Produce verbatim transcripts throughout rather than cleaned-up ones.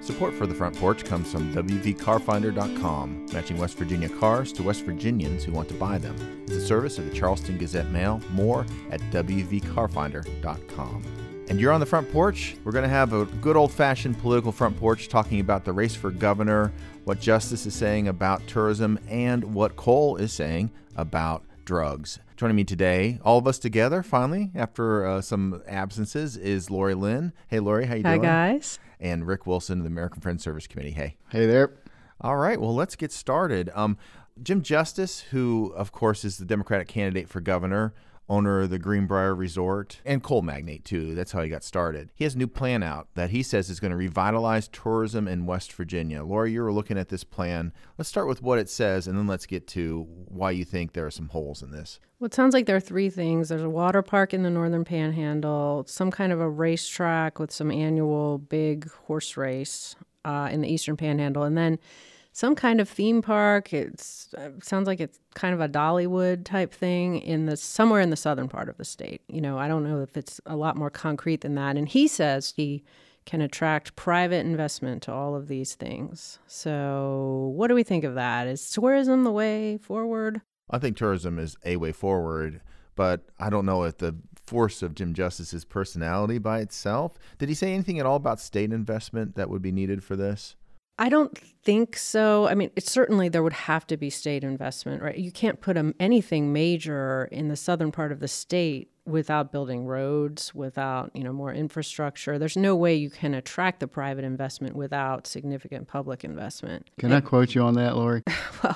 Support for The Front Porch comes from W V car finder dot com, matching West Virginia cars to West Virginians who want to buy them. It's a service of the Charleston Gazette-Mail. More at W V car finder dot com. And you're on The Front Porch. We're going to have a good old-fashioned political front porch talking about the race for governor, what Justice is saying about tourism, and what Cole is saying about drugs. Joining me today, all of us together, finally, after uh, some absences, is Lori Lynn. Hey, Lori, how you Hi, doing? Hi, guys. And Rick Wilson of the American Friends Service Committee. Hey. Hey there. All right, well, let's get started. Um, Jim Justice, who, of course, is the Democratic candidate for governor, owner of the Greenbrier Resort, and coal magnate, too. That's how he got started. He has a new plan out that he says is going to revitalize tourism in West Virginia. Lori, you were looking at this plan. Let's start with what it says, and then let's get to why you think there are some holes in this. Well, it sounds like there are three things. There's a water park in the Northern Panhandle, some kind of a racetrack with some annual big horse race uh, in the Eastern Panhandle, and then some kind of theme park. It's, it sounds like it's kind of a Dollywood type thing in the somewhere in the southern part of the state. You know, I don't know if it's a lot more concrete than that. And he says he can attract private investment to all of these things. So what do we think of that? Is tourism the way forward? I think tourism is a way forward, but I don't know if the force of Jim Justice's personality by itself. Did he say anything at all about state investment that would be needed for this? I don't think so. I mean, it's certainly there would have to be state investment, right? You can't put a, anything major in the southern part of the state without building roads, without, you know, more infrastructure. There's no way you can attract the private investment without significant public investment. Can I quote you on that, Lori? Well,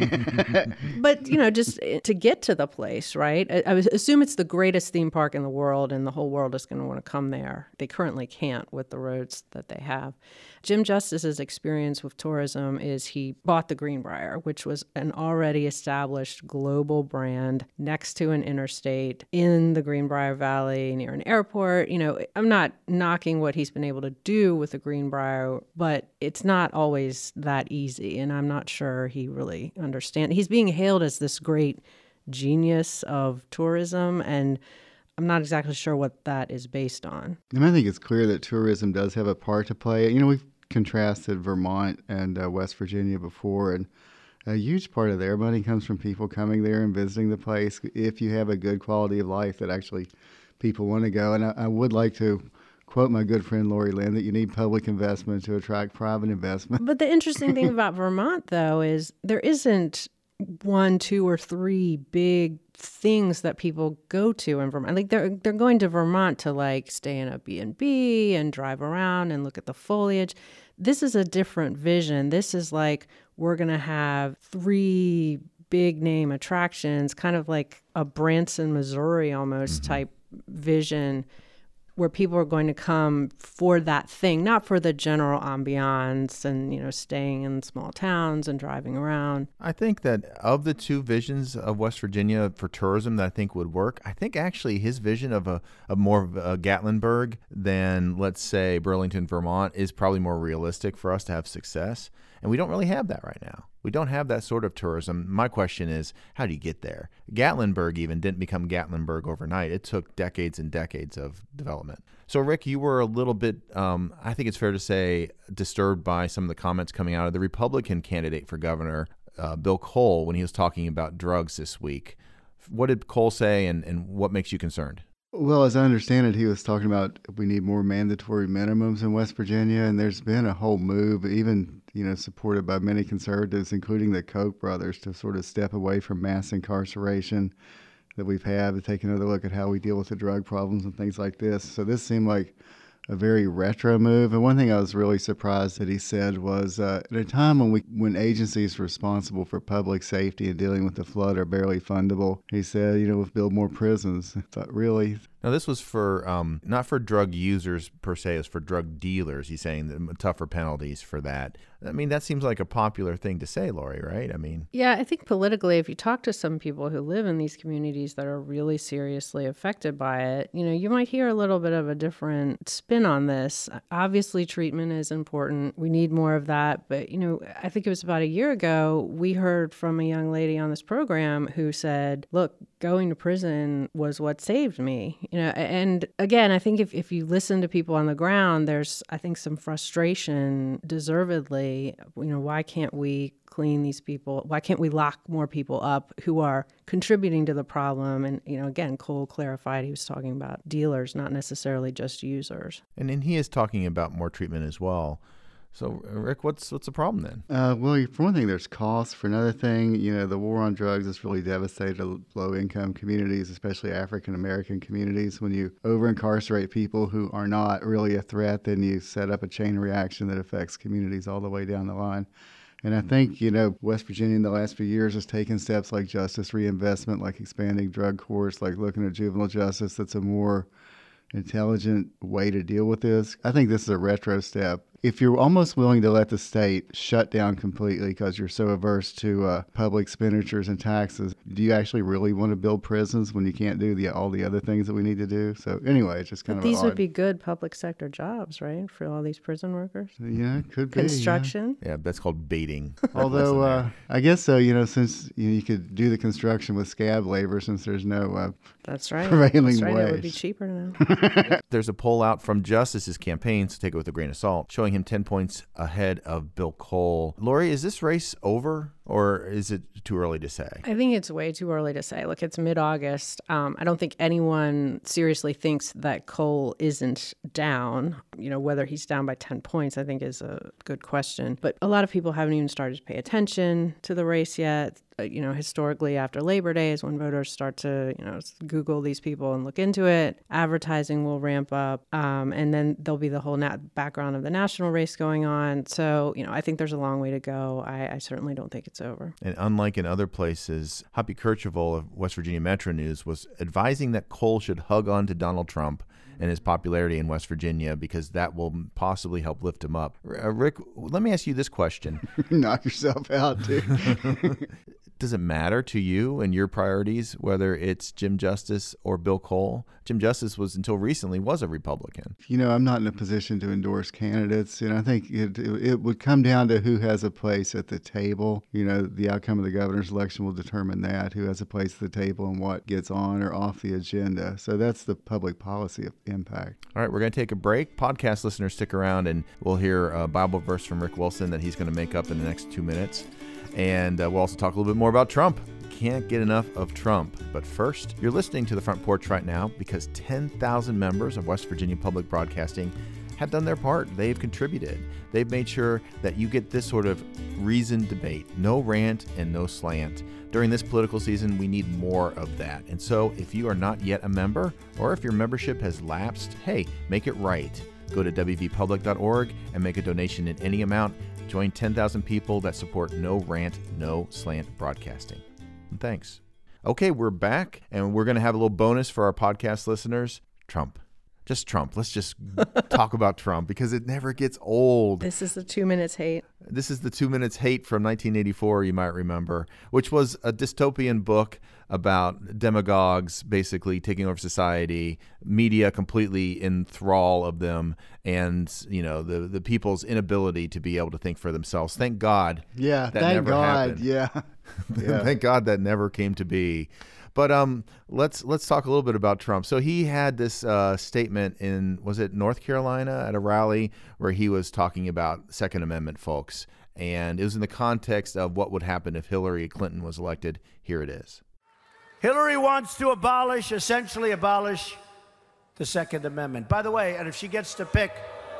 but, you know, just to get to the place, right? I, I assume it's the greatest theme park in the world and the whole world is going to want to come there. They currently can't with the roads that they have. Jim Justice's experience with tourism is he bought the Greenbrier, which was an already established global brand next to an interstate in the Greenbrier Valley near an airport. You know, I'm not knocking what he's been able to do with the Greenbrier, but it's not always that easy. And I'm not sure he really understands. He's being hailed as this great genius of tourism, and I'm not exactly sure what that is based on. And I think it's clear that tourism does have a part to play. You know, we've contrasted Vermont and uh, West Virginia before, and a huge part of their money comes from people coming there and visiting the place. If you have a good quality of life that actually people want to go. And I, I would like to quote my good friend Lori Lynn that you need public investment to attract private investment. But the interesting thing about Vermont, though, is there isn't one, two, or three big things that people go to in Vermont. Like they're they're going to Vermont to like stay in a B and B and drive around and look at the foliage. This is a different vision. This is like we're going to have three big name attractions, kind of like a Branson, Missouri almost mm-hmm. type vision, where people are going to come for that thing, not for the general ambiance and, you know, staying in small towns and driving around. I think that of the two visions of West Virginia for tourism that I think would work, I think actually his vision of a of more of a Gatlinburg than, let's say, Burlington, Vermont is probably more realistic for us to have success. And we don't really have that right now. We don't have that sort of tourism. My question is, how do you get there? Gatlinburg even didn't become Gatlinburg overnight. It took decades and decades of development. So, Rick, you were a little bit, um, I think it's fair to say, disturbed by some of the comments coming out of the Republican candidate for governor, uh, Bill Cole, when he was talking about drugs this week. What did Cole say, and, and what makes you concerned? Well, as I understand it, he was talking about we need more mandatory minimums in West Virginia, and there's been a whole move, even, you know, supported by many conservatives, including the Koch brothers, to sort of step away from mass incarceration that we've had, to take another look at how we deal with the drug problems and things like this. So this seemed like a very retro move. And one thing I was really surprised that he said was uh, at a time when we when agencies responsible for public safety and dealing with the flood are barely fundable, he said, you know, we'll build more prisons. I thought, really? Now, this was for um, not for drug users per se, it's for drug dealers. He's saying the tougher penalties for that. I mean, that seems like a popular thing to say, Lori, right? I mean, yeah, I think politically, if you talk to some people who live in these communities that are really seriously affected by it, you know, you might hear a little bit of a different spin on this. Obviously, treatment is important. We need more of that. But, you know, I think it was about a year ago, we heard from a young lady on this program who said, look, going to prison was what saved me, you know. And again, I think if, if you listen to people on the ground, there's, I think, some frustration, deservedly. You know, why can't we clean these people? Why can't we lock more people up who are contributing to the problem? And, you know, again, Cole clarified he was talking about dealers, not necessarily just users. And then he is talking about more treatment as well. So, Rick, what's what's the problem then? Uh, well, for one thing, there's costs. For another thing, you know, the war on drugs has really devastated low-income communities, especially African-American communities. When you over-incarcerate people who are not really a threat, then you set up a chain reaction that affects communities all the way down the line. And I think, you know, West Virginia in the last few years has taken steps like justice reinvestment, like expanding drug courts, like looking at juvenile justice. That's a more intelligent way to deal with this. I think this is a retro step. If you're almost willing to let the state shut down completely because you're so averse to uh, public expenditures and taxes, do you actually really want to build prisons when you can't do the all the other things that we need to do? So anyway, it's just kind but of these odd. would be good public sector jobs, right, for all these prison workers? Yeah, it could be. Construction? Yeah, that's called baiting. Although, uh, I guess so, you know, since you, know, you could do the construction with scab labor since there's no uh, that's right. prevailing That's right. wage. It would be cheaper now. There's a poll out from Justice's campaign, so take it with a grain of salt, showing him ten points ahead of Bill Cole. Lori, is this race over, or is it too early to say? I think it's way too early to say. Look, it's mid-August. Um, I don't think anyone seriously thinks that Cole isn't down. You know, whether he's down by ten points, I think is a good question. But a lot of people haven't even started to pay attention to the race yet. You know, historically after Labor Day is when voters start to, you know, Google these people and look into it. Advertising will ramp up. Um, and then there'll be the whole nat- background of the national race going on. So, you know, I think there's a long way to go. I, I certainly don't think it's over. And unlike in other places, Hoppy Kercheval of West Virginia Metro News was advising that Cole should hug on to Donald Trump and his popularity in West Virginia because that will possibly help lift him up. Uh, Rick, let me ask you this question. Knock yourself out, dude. Does it matter to you and your priorities whether it's Jim Justice or Bill Cole? Jim Justice was, until recently, was a Republican. You know, I'm not in a position to endorse candidates, and I think it, it it would come down to who has a place at the table. You know, the outcome of the governor's election will determine that, who has a place at the table and what gets on or off the agenda. So that's the public policy impact. All right, we're going to take a break. Podcast listeners, stick around, and we'll hear a Bible verse from Rick Wilson that he's going to make up in the next two minutes. And uh, we'll also talk a little bit more about Trump. Can't get enough of Trump. But first, you're listening to The Front Porch right now because ten thousand members of West Virginia Public Broadcasting have done their part. They've contributed. They've made sure that you get this sort of reasoned debate. No rant and no slant. During this political season, we need more of that. And so if you are not yet a member, or if your membership has lapsed, hey, make it right. Go to w v public dot org and make a donation in any amount. Join ten thousand people that support no rant, no slant broadcasting. And thanks. Okay, we're back, and we're going to have a little bonus for our podcast listeners. Trump. Just Trump. Let's just talk about Trump because it never gets old. This is the two minutes hate. This is the two minutes hate from nineteen eighty-four, you might remember, which was a dystopian book about demagogues basically taking over society, media completely in thrall of them, and you know the the people's inability to be able to think for themselves. Thank God. Yeah, that thank never God. happened. Yeah. yeah. Thank God that never came to be. But um, let's let's talk a little bit about Trump. So he had this uh, statement in, was it North Carolina, at a rally where he was talking about Second Amendment folks. And it was in the context of what would happen if Hillary Clinton was elected. Here it is. Hillary wants to abolish, essentially abolish, the Second Amendment. By the way, and if she gets to pick,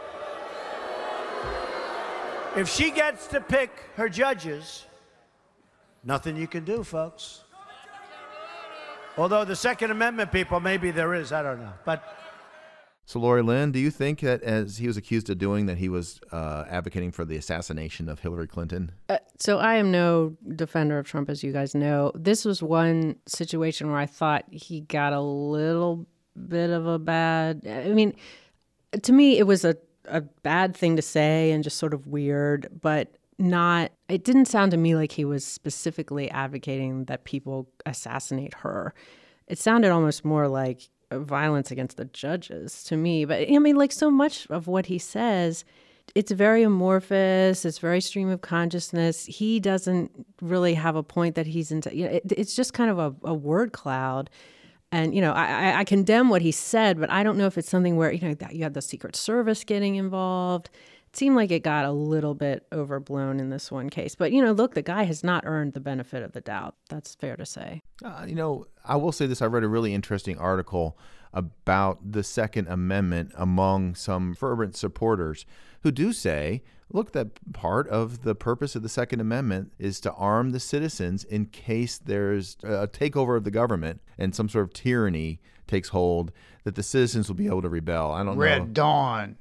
if she gets to pick her judges, nothing you can do, folks. Although the Second Amendment people, maybe there is, I don't know. But so, Lori Lynn, do you think that, as he was accused of doing, that he was uh, advocating for the assassination of Hillary Clinton? Uh, so I am no defender of Trump, as you guys know. This was one situation where I thought he got a little bit of a bad... I mean, to me, it was a, a bad thing to say and just sort of weird, but not... It didn't sound to me like he was specifically advocating that people assassinate her. It sounded almost more like violence against the judges to me. But I mean, like, so much of what he says it's very amorphous. It's very stream of consciousness. He doesn't really have a point that he's into. You know, it, it's just kind of a, a word cloud. And, you know, I, I condemn what he said, but I don't know if it's something where, you know, that you had the Secret Service getting involved. It seemed like it got a little bit overblown in this one case. But, you know, look, the guy has not earned the benefit of the doubt. That's fair to say. Uh, you know, I will say this. I read a really interesting article about the Second Amendment among some fervent supporters who do say, look, that part of the purpose of the Second Amendment is to arm the citizens in case there's a takeover of the government and some sort of tyranny takes hold, that the citizens will be able to rebel. I don't Red know. Red Dawn.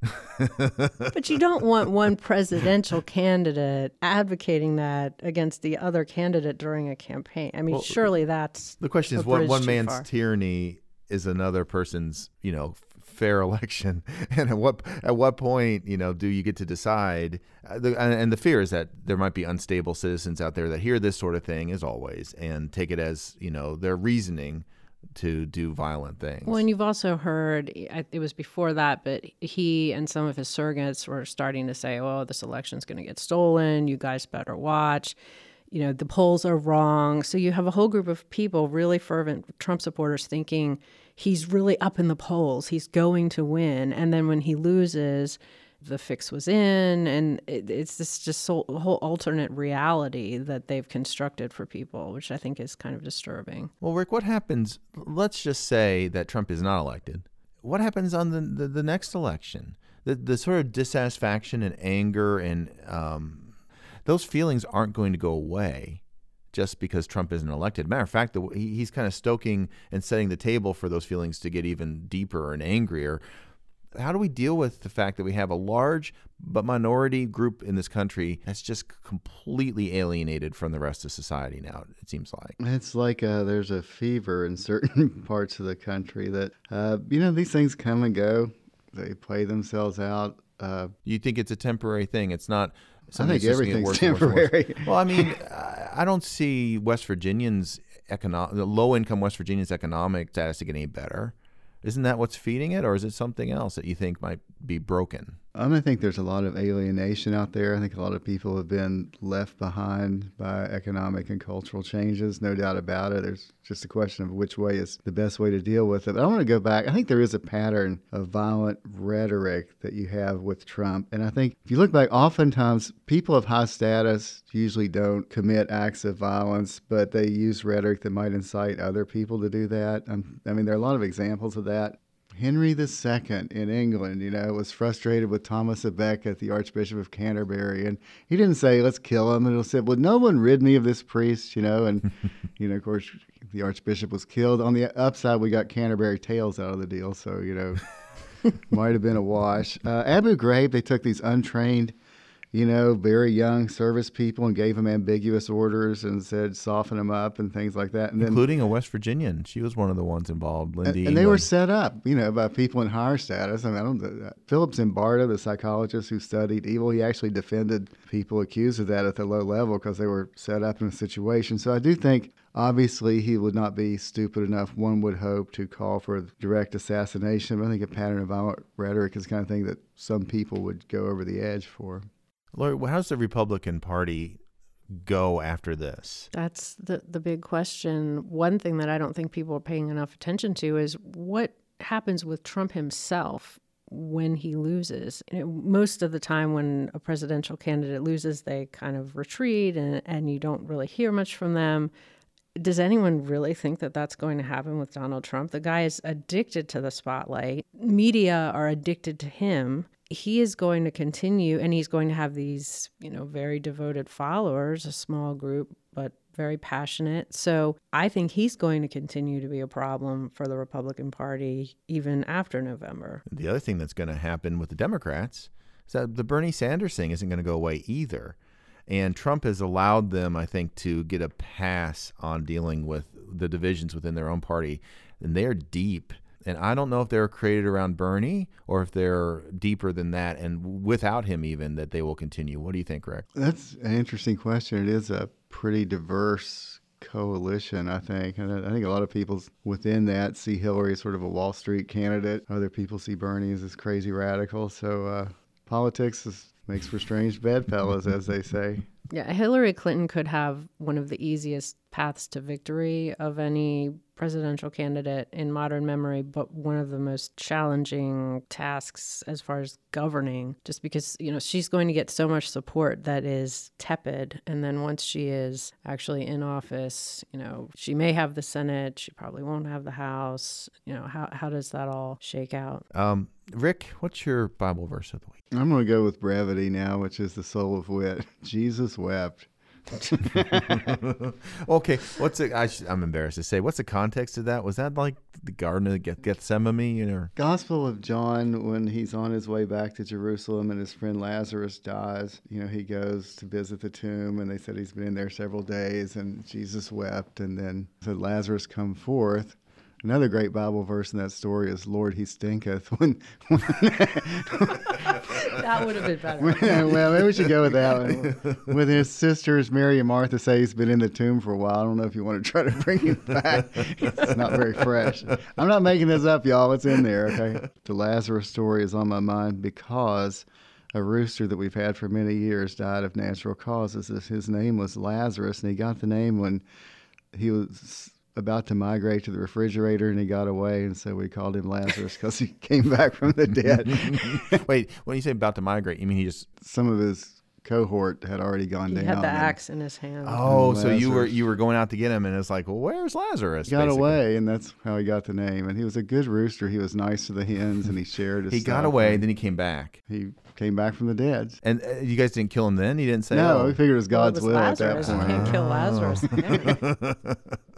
But you don't want one presidential candidate advocating that against the other candidate during a campaign. I mean, Well, surely that's The question a is, what bridge one too man's far. tyranny is another person's, you know, fair election, and at what at what point, you know, do you get to decide? Uh, the, and, and the fear is that there might be unstable citizens out there that hear this sort of thing, as always, and take it as, you know, their reasoning to do violent things. Well, and you've also heard, it was before that, but he and some of his surrogates were starting to say, oh, this election's going to get stolen. You guys better watch. You know, the polls are wrong. So you have a whole group of people, really fervent Trump supporters, thinking he's really up in the polls. He's going to win. And then when he loses, the fix was in. And it, it's this just so, whole alternate reality that they've constructed for people, which I think is kind of disturbing. Well, Rick, what happens? Let's just say that Trump is not elected. What happens on the, the, the next election? The, the sort of dissatisfaction and anger and um, those feelings aren't going to go away just because Trump isn't elected. Matter of fact, the, he, he's kind of stoking and setting the table for those feelings to get even deeper and angrier. How do we deal with the fact that we have a large but minority group in this country that's just completely alienated from the rest of society now, it seems like? It's like uh, there's a fever in certain parts of the country that, uh, you know, these things come and go. They play themselves out. Uh, you think it's a temporary thing? It's not... I think everything's worse and worse and temporary. worse. Well, I mean, I don't see West Virginians' economic, the low-income West Virginians' economic status to get any better. Isn't that what's feeding it, or is it something else that you think might be broken? Um, I think there's a lot of alienation out there. I think a lot of people have been left behind by economic and cultural changes, no doubt about it. There's just a question of which way is the best way to deal with it. But I want to go back. I think there is a pattern of violent rhetoric that you have with Trump. And I think if you look back, oftentimes people of high status usually don't commit acts of violence, but they use rhetoric that might incite other people to do that. Um, I mean, there are a lot of examples of that. Henry the Second in England, you know, was frustrated with Thomas à Becket, the Archbishop of Canterbury, and he didn't say, let's kill him. And he said, well, no one rid me of this priest, you know, and, you know, of course, the Archbishop was killed. On the upside, we got Canterbury Tales out of the deal, so, you know, might have been a wash. Uh, Abu Ghraib, they took these untrained, you know, very young service people and gave them ambiguous orders and said soften them up and things like that. And then, including a West Virginian. She was one of the ones involved, Lindy. And, and they were set up, you know, by people in higher status. I mean, I don't, uh, Philip Zimbardo, the psychologist who studied evil, he actually defended people accused of that at the low level because they were set up in a situation. So I do think, obviously, he would not be stupid enough, one would hope, to call for direct assassination. But I think a pattern of violent rhetoric is the kind of thing that some people would go over the edge for. Lori, how's the Republican Party go after this? That's the, the big question. One thing that I don't think people are paying enough attention to is what happens with Trump himself when he loses. You know, most of the time when a presidential candidate loses, they kind of retreat and, and you don't really hear much from them. Does anyone really think that that's going to happen with Donald Trump? The guy is addicted to the spotlight. Media are addicted to him. He is going to continue, and he's going to have these, you know, very devoted followers, a small group, but very passionate. So I think he's going to continue to be a problem for the Republican Party even after November. The other thing that's going to happen with the Democrats is that the Bernie Sanders thing isn't going to go away either. And Trump has allowed them, I think, to get a pass on dealing with the divisions within their own party. And they're deep. And I don't know if they're created around Bernie or if they're deeper than that, and without him even, that they will continue. What do you think, Rick? That's an interesting question. It is a pretty diverse coalition, I think. And I think a lot of people within that see Hillary as sort of a Wall Street candidate. Other people see Bernie as this crazy radical. So uh, politics is Makes for strange bedfellows, as they say. Yeah, Hillary Clinton could have one of the easiest paths to victory of any presidential candidate in modern memory, but one of the most challenging tasks as far as governing, just because, you know, she's going to get so much support that is tepid. And then once she is actually in office, you know, she may have the Senate, she probably won't have the House. You know, how, how does that all shake out? Um, Rick, what's your Bible verse of the week? I'm going to go with brevity now, which is the soul of wit. Jesus wept. Okay, what's the, I sh- I'm embarrassed to say, what's the context of that? Was that like the Garden of Geth- Gethsemane? Or? Gospel of John, when he's on his way back to Jerusalem and his friend Lazarus dies, you know, he goes to visit the tomb, and they said he's been in there several days, and Jesus wept, and then said, Lazarus, come forth. Another great Bible verse in that story is, Lord, he stinketh. When, when That would have been better. when, well, maybe we should go with that one. When his sisters, Mary and Martha, say he's been in the tomb for a while. I don't know if you want to try to bring it back. It's not very fresh. I'm not making this up, y'all. It's in there, okay? The Lazarus story is on my mind because a rooster that we've had for many years died of natural causes. His name was Lazarus, and he got the name when he was about to migrate to the refrigerator, and he got away, and so we called him Lazarus because he came back from the dead. Wait, when you say about to migrate, you mean he just... Some of his cohort had already gone He down. had the and axe in his hand. Oh, so you were Lazarus. you were going out to get him, and it's like, well, where's Lazarus? He got basically? away, and that's how he got the name. And he was a good rooster. He was nice to the hens, and he shared his He stuff. got away, and then he came back. He came back from the dead. And uh, you guys didn't kill him then? You didn't say, No, oh. we figured it was Well, it God's was will Lazarus. at You that can't point. kill Lazarus. Yeah.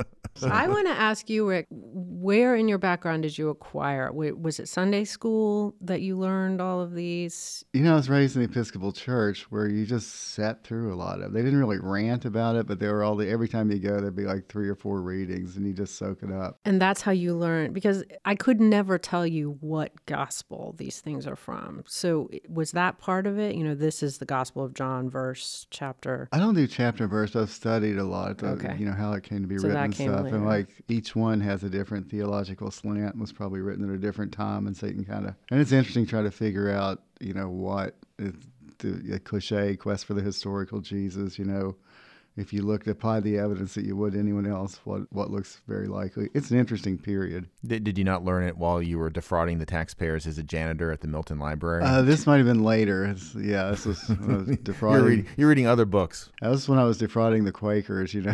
I want to ask you, Rick, where in your background did you acquire it? Wa- Was it Sunday school that you learned all of these? You know, I was raised in the Episcopal Church where you just sat through a lot of it. They didn't really rant about it, but they were all the, every time you go, there'd be like three or four readings, and you just soak it up. And that's how you learn, because I could never tell you what gospel these things are from. So was that part of it? You know, this is the Gospel of John, verse, chapter. I don't do chapter and verse. I've studied a lot, the, Okay. you know, how it came to be So written that and came stuff. later. And like each one has a different theological slant, was probably written at a different time, and so you can kind of, and it's interesting to try to figure out, you know, what is the a cliche quest for the historical Jesus, you know, if you look to apply the evidence that you would anyone else, what what looks very likely. It's an interesting period. Did, did you not learn it while you were defrauding the taxpayers as a janitor at the Milton Library? Uh, this might have been later. It's, yeah, this was when I was you're, defrauding. reading, you're reading other books. That was when I was defrauding the Quakers, you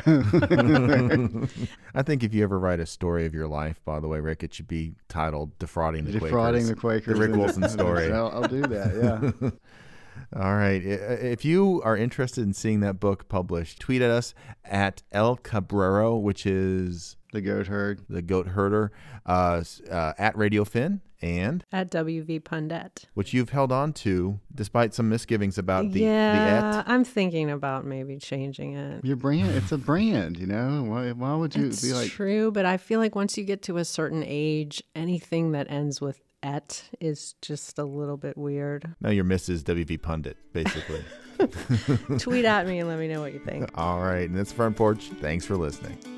know. I think if you ever write a story of your life, by the way, Rick, it should be titled Defrauding the defrauding Quakers. the Quakers. The Rick Wilson story. I'll, I'll do that, yeah. All right. I- If you are interested in seeing that book published, tweet at us at El Cabrero, which is The Goat Herd. the goat herder, uh, s- uh, at Radio Finn, and At W V Pundit. which you've held on to despite some misgivings about the, yeah, the et. I'm thinking about maybe changing it. Your brand, it's a brand, you know. Why, why would you It's be like, true, but I feel like once you get to a certain age, anything that ends with et is just a little bit weird. No, you're Missus W V Pundit, basically. Tweet at me and let me know what you think. All right. And that's Front Porch. Thanks for listening.